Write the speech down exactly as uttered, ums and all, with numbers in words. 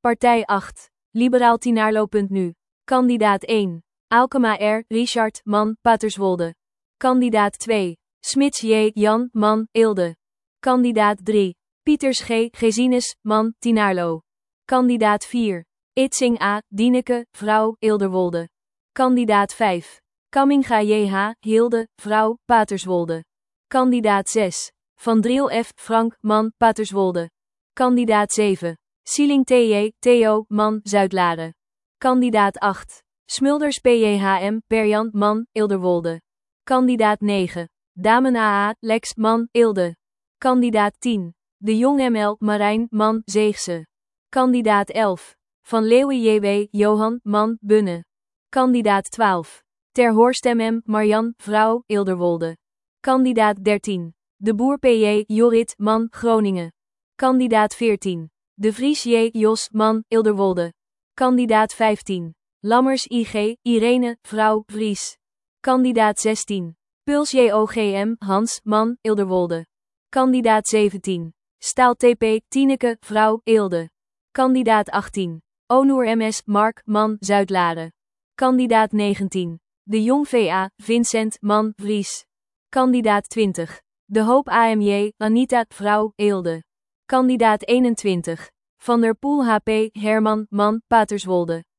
Partij acht. Liberaal Tinaarlo.nu. Kandidaat één. Aalkema R. Richard, man, Paterswolde. Kandidaat twee. Smits J. Jan, man, Eelde. Kandidaat drie. Pieters G. Gesines, man, Tinaarlo. Kandidaat vier. Itsing A. Dieneke, vrouw, Eelderwolde. Kandidaat vijf. Kamminga J H. Hilde, vrouw, Paterswolde. Kandidaat zes. Van Driel F. Frank, man, Paterswolde. Kandidaat zeven. Sieling T J. Theo, man, Zuidlaren. Kandidaat acht. Smulders P J H M. Perjan, man, Eelderwolde. Kandidaat negen. Damen A A. Lex, man, Eelde. Kandidaat tien. De Jong M L. Marijn, man, Zeegse. Kandidaat elf. Van Leeuwen J W. Johan, man, Bunne. Kandidaat twaalf. Ter Horst M M. Marjan, vrouw, Eelderwolde. Kandidaat dertien. De Boer P J. Jorrit, man, Groningen. Kandidaat veertien. De Vries J. Jos, man, Eelderwolde. Kandidaat vijftien. Lammers I G. Irene, vrouw, Vries. Kandidaat zestien. Puls J O G M. Hans, man, Eelderwolde. Kandidaat zeventien. Staal T P. Tineke, vrouw, Eelde. Kandidaat achttien. Onoer M S. Mark, man, Zuidlaren. Kandidaat negentien. De Jong V A. Vincent, man, Vries. Kandidaat twintig. De Hoop A M J. Anita, vrouw, Eelde. Kandidaat eenentwintig. Van der Poel H P. Herman, man, Paterswolde.